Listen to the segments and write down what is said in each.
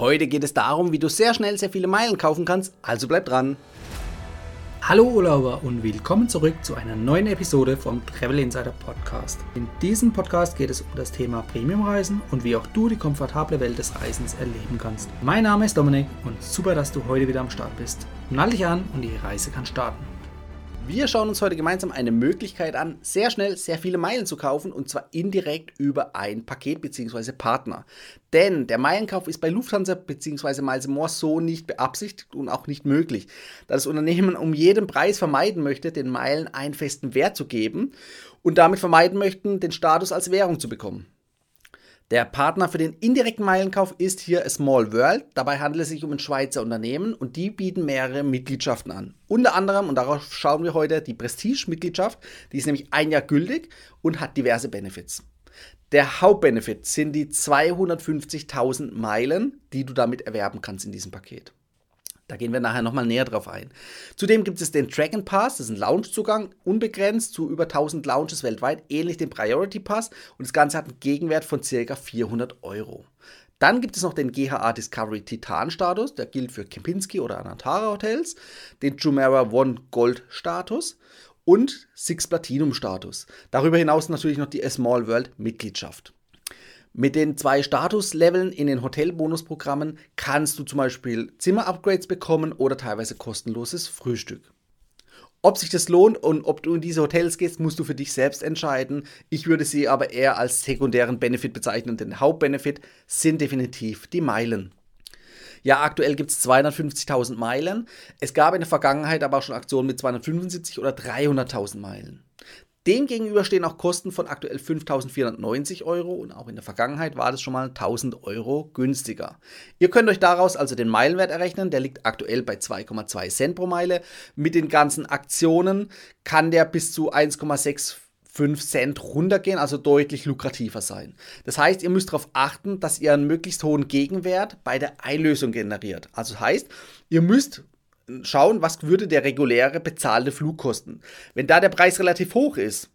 Heute geht es darum, wie du sehr schnell sehr viele Meilen kaufen kannst, also bleib dran. Hallo Urlauber und willkommen zurück zu einer neuen Episode vom Travel Insider Podcast. In diesem Podcast geht es um das Thema Premiumreisen und wie auch du die komfortable Welt des Reisens erleben kannst. Mein Name ist Dominik und super, dass du heute wieder am Start bist. Nall dich an und die Reise kann starten. Wir schauen uns heute gemeinsam eine Möglichkeit an, sehr schnell sehr viele Meilen zu kaufen, und zwar indirekt über ein Paket bzw. Partner. Denn der Meilenkauf ist bei Lufthansa bzw. Miles & More so nicht beabsichtigt und auch nicht möglich, da das Unternehmen um jeden Preis vermeiden möchte, den Meilen einen festen Wert zu geben und damit vermeiden möchten, den Status als Währung zu bekommen. Der Partner für den indirekten Meilenkauf ist hier A Small World. Dabei handelt es sich um ein Schweizer Unternehmen und die bieten mehrere Mitgliedschaften an. Unter anderem, und darauf schauen wir heute, die Prestige-Mitgliedschaft. Die ist nämlich ein Jahr gültig und hat diverse Benefits. Der Hauptbenefit sind die 250.000 Meilen, die du damit erwerben kannst in diesem Paket. Da gehen wir nachher nochmal näher drauf ein. Zudem gibt es den Track and Pass, das ist ein Loungezugang, unbegrenzt zu über 1000 Lounges weltweit, ähnlich dem Priority Pass, und das Ganze hat einen Gegenwert von ca. 400 €. Dann gibt es noch den GHA Discovery Titan Status, der gilt für Kempinski oder Anantara Hotels, den Jumeirah One Gold Status und Six Platinum Status. Darüber hinaus natürlich noch die A Small World Mitgliedschaft. Mit den 2 Statusleveln in den Hotelbonusprogrammen kannst du zum Beispiel Zimmer-Upgrades bekommen oder teilweise kostenloses Frühstück. Ob sich das lohnt und ob du in diese Hotels gehst, musst du für dich selbst entscheiden. Ich würde sie aber eher als sekundären Benefit bezeichnen, denn der Hauptbenefit sind definitiv die Meilen. Ja, aktuell gibt es 250.000 Meilen. Es gab in der Vergangenheit aber auch schon Aktionen mit 275 oder 300.000 Meilen. Demgegenüber stehen auch Kosten von aktuell 5.490 € und auch in der Vergangenheit war das schon mal 1.000 € günstiger. Ihr könnt euch daraus also den Meilenwert errechnen, der liegt aktuell bei 2,2 Cent pro Meile. Mit den ganzen Aktionen kann der bis zu 1,65 Cent runtergehen, also deutlich lukrativer sein. Das heißt, ihr müsst darauf achten, dass ihr einen möglichst hohen Gegenwert bei der Einlösung generiert. Also heißt, ihr müsst schauen, was würde der reguläre bezahlte Flug kosten. Wenn da der Preis relativ hoch ist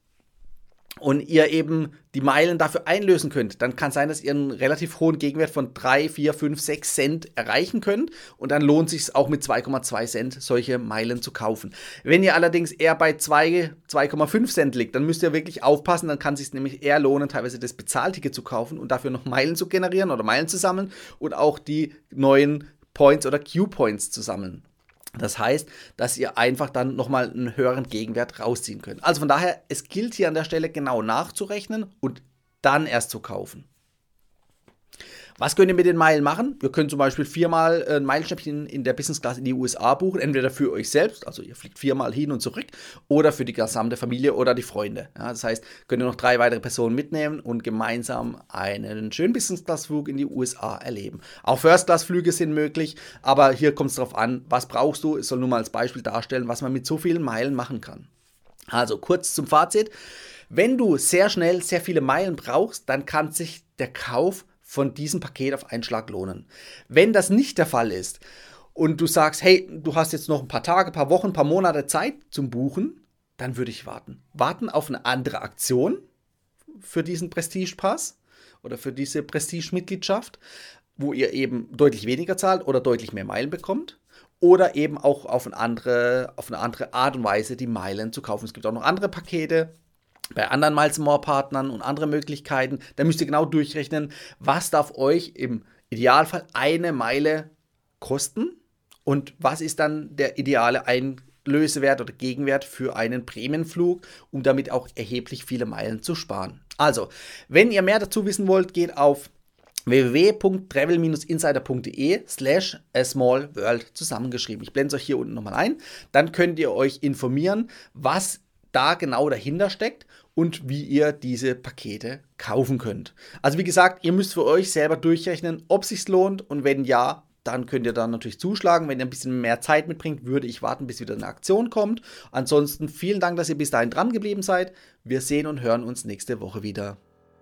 und ihr eben die Meilen dafür einlösen könnt, dann kann es sein, dass ihr einen relativ hohen Gegenwert von 3, 4, 5, 6 Cent erreichen könnt, und dann lohnt es sich auch mit 2,2 Cent solche Meilen zu kaufen. Wenn ihr allerdings eher bei 2,5 Cent liegt, dann müsst ihr wirklich aufpassen, dann kann es sich nämlich eher lohnen, teilweise das Bezahlticket zu kaufen und dafür noch Meilen zu generieren oder Meilen zu sammeln und auch die neuen Points oder Q-Points zu sammeln. Das heißt, dass ihr einfach dann nochmal einen höheren Gegenwert rausziehen könnt. Also von daher, es gilt hier an der Stelle genau nachzurechnen und dann erst zu kaufen. Was könnt ihr mit den Meilen machen? Ihr könnt zum Beispiel 4-mal ein Meilenschnäppchen in der Business Class in die USA buchen, entweder für euch selbst, also ihr fliegt 4-mal hin und zurück, oder für die gesamte Familie oder die Freunde. Ja, das heißt, könnt ihr noch 3 weitere Personen mitnehmen und gemeinsam einen schönen Business Class Flug in die USA erleben. Auch First Class Flüge sind möglich, aber hier kommt es darauf an, was brauchst du? Es soll nur mal als Beispiel darstellen, was man mit so vielen Meilen machen kann. Also kurz zum Fazit: Wenn du sehr schnell sehr viele Meilen brauchst, dann kann sich der Kauf von diesem Paket auf einen Schlag lohnen. Wenn das nicht der Fall ist und du sagst, hey, du hast jetzt noch ein paar Tage, paar Wochen, paar Monate Zeit zum Buchen, dann würde ich warten. Warten auf eine andere Aktion für diesen Prestige-Pass oder für diese Prestige-Mitgliedschaft, wo ihr eben deutlich weniger zahlt oder deutlich mehr Meilen bekommt, oder eben auch auf eine andere Art und Weise die Meilen zu kaufen. Es gibt auch noch andere Pakete bei anderen Miles & More Partnern und andere Möglichkeiten. Da müsst ihr genau durchrechnen, was darf euch im Idealfall eine Meile kosten und was ist dann der ideale Einlösewert oder Gegenwert für einen Prämienflug, um damit auch erheblich viele Meilen zu sparen. Also, wenn ihr mehr dazu wissen wollt, geht auf www.travel-insider.de/asmallworld zusammengeschrieben. Ich blende es euch hier unten nochmal ein. Dann könnt ihr euch informieren, was da genau dahinter steckt und wie ihr diese Pakete kaufen könnt. Also wie gesagt, ihr müsst für euch selber durchrechnen, ob es sich lohnt, und wenn ja, dann könnt ihr dann natürlich zuschlagen. Wenn ihr ein bisschen mehr Zeit mitbringt, würde ich warten, bis wieder eine Aktion kommt. Ansonsten vielen Dank, dass ihr bis dahin dran geblieben seid. Wir sehen und hören uns nächste Woche wieder.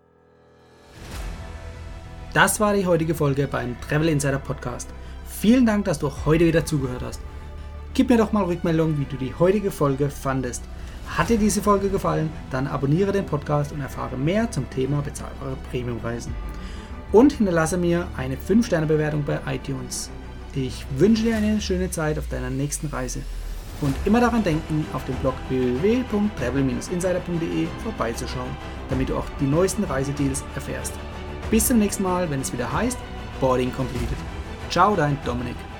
Das war die heutige Folge beim Travel Insider Podcast. Vielen Dank, dass du heute wieder zugehört hast. Gib mir doch mal Rückmeldung, wie du die heutige Folge fandest. Hat dir diese Folge gefallen, dann abonniere den Podcast und erfahre mehr zum Thema bezahlbare Premiumreisen. und hinterlasse mir eine 5-Sterne-Bewertung bei iTunes. Ich wünsche dir eine schöne Zeit auf deiner nächsten Reise und immer daran denken, auf dem Blog www.travel-insider.de vorbeizuschauen, damit du auch die neuesten Reisedeals erfährst. Bis zum nächsten Mal, wenn es wieder heißt Boarding Completed. Ciao, dein Dominik.